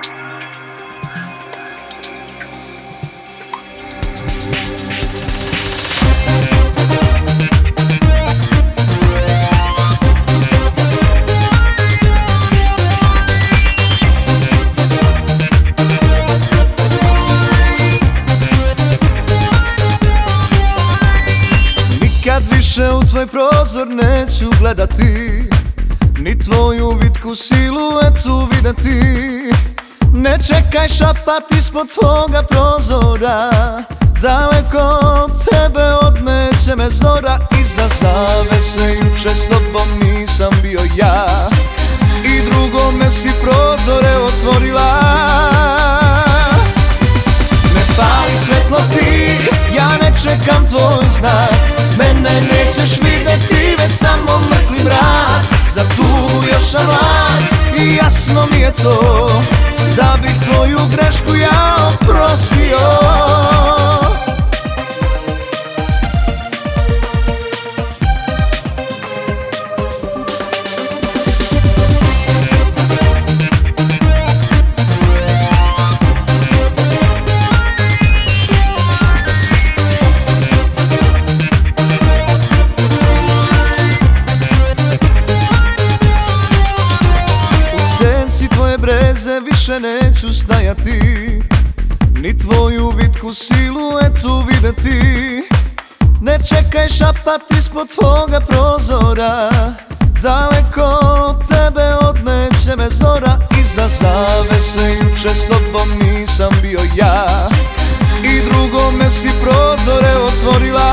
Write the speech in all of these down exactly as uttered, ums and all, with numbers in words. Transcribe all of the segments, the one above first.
Nikad više u tvoj prozor neću gledati, ni tvoju vitku siluetu videti. Ne čekaj šapat ispod tvoga prozora, daleko od tebe odneće me zora. Iza zavese juče s tobom nisam bio ja, i drugome si prozore otvorila. Ne pali svetlo ti, ja ne čekam tvoj znak, mene nećeš videti, već samo mrtvi mrak. Za tu još sam mlad i jasno mi je to, da bi tvoju grešku ja oprostio. Breze više neću stajati, ni tvoju vitku siluetu videti. Ne čekaj šapat ispod tvoga prozora, daleko od tebe odneće me zora. Iza zavese juče s tobom nisam bio ja, i drugome si prozore otvorila.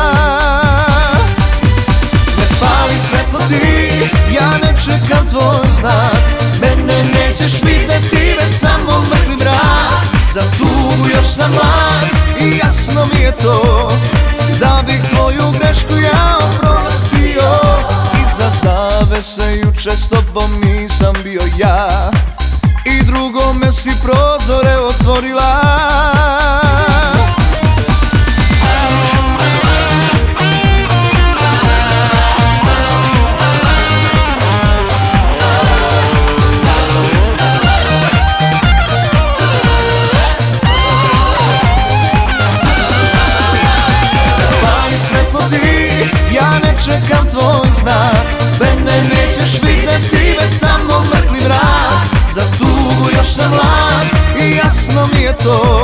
Ne pali svetlo ti, ja ne čekam tvoj znak, mene nećeš videti, već samo mrtvi mrak. Za tugu još sam mlad i jasno mi je to, da bih tvoju grešku ja oprostio. Iza zavese juče s tobom nisam bio ja, i drugome si prozore otvorila. Ja ne čekam tvoj znak, mene nećeš videti, već samo mrtvi mrak. Za tugu još sam mlad i jasno mi je to,